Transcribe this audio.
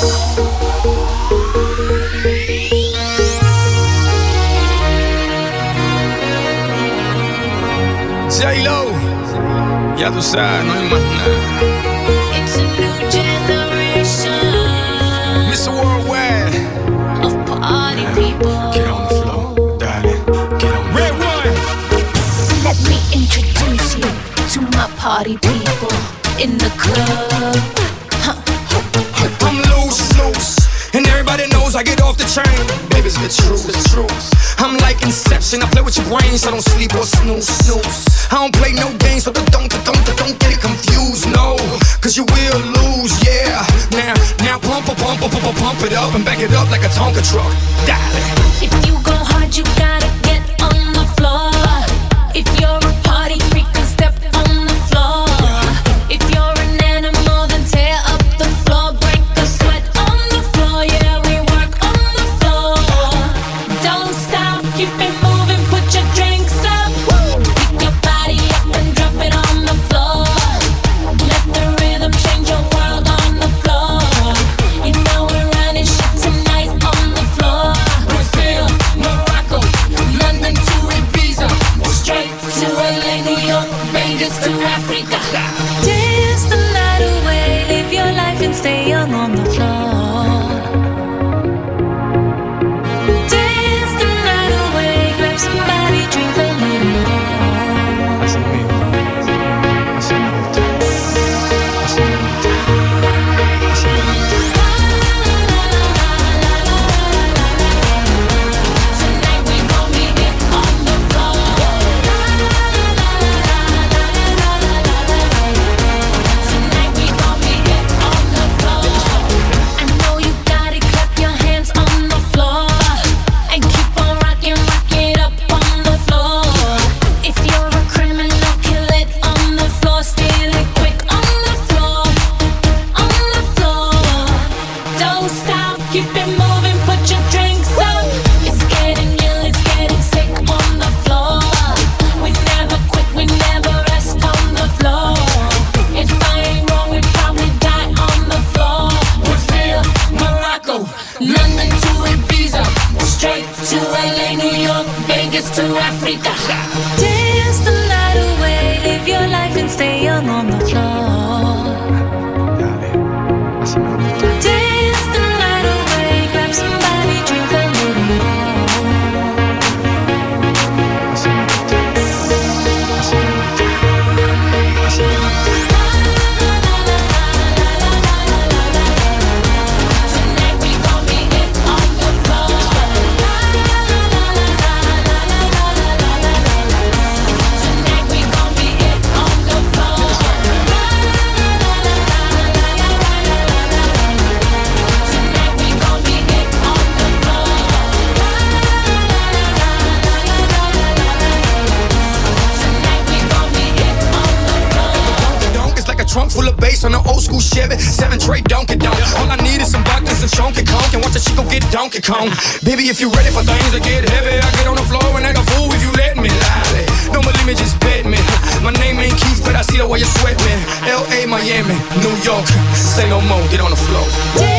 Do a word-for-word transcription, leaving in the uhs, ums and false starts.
J-Lo, ya tú sabes, no hay más nada. It's a new generation, mister Worldwide, of party people. get on the floor, darling, get on the Red one. Let me introduce you to my party people in the club. Huh. I'm loose, loose, and everybody knows I get off the chain. Baby, it's the truth, the truth. I'm like Inception, I play with your brain, so don't sleep or snooze, snooze. I don't play no games, so don't, don't, don't, don't get it confused, no. Cause you will lose, yeah. Now, now pump, pump, pump, pump, pump it up and back it up like a Tonka truck. Darling. If you go hard, you gotta get on the floor. If you're a party freak, then step on the floor. If you're an animal, then tear up the floor. Break a sweat on the floor, yeah, we work on the floor. Don't stop, keep it moving, put your drinks up. Pick your body up and drop it on the floor. Let the rhythm change your world on the floor. You know we're running shit tonight on the floor. Brazil, Morocco, London to Ibiza, straight to L A, New York, Vegas to Africa. Dance the night away, live your life and stay young on the floor. Dance the night away, grab somebody, drink a little more. Así mismo, así me gusta, así me gusta, así me gusta. Tonight we gon' be it on the floor. Tonight we gon' be it on the floor. I know you got it, clap your hands on the floor. And keep on rockin', rock it up on the floor. If you're a criminal, kill it on the floor. Steal it quick on the floor. On the floor. Don't stop, keep it moving, put your drinks up. It's getting ill, it's getting sick on the floor. We never quit, we never rest on the floor. If I ain't wrong, we probably die on the floor. Brazil, Morocco, London to Ibiza, straight to L A, New York, Vegas to Africa. Dance the night away, live your life and stay young on the floor. Dale, así me gusta. Dance the night away, grab somebody, drink a little more. Así me gusta, así me gusta, así me gusta. Tonight we gon' be it on the floor. Tonight we gon' be it on the floor. Tonight we gon' be it on the floor. Tonight we gon' be it on the floor. Donk is like a trunk full of bass on an old school Chevy. Seven tray Donkey Donk. All I need is some vodka and some Chunky Kong. And watch a chico get Donkey Kong. Baby, if you ready for things to get heavy, I get on the floor and act a fool if you let me. Lally. Don't believe me, just bet me. My name ain't Keith, but I see the way you sweat me. L A, Miami, New York. Say no more, get on the floor.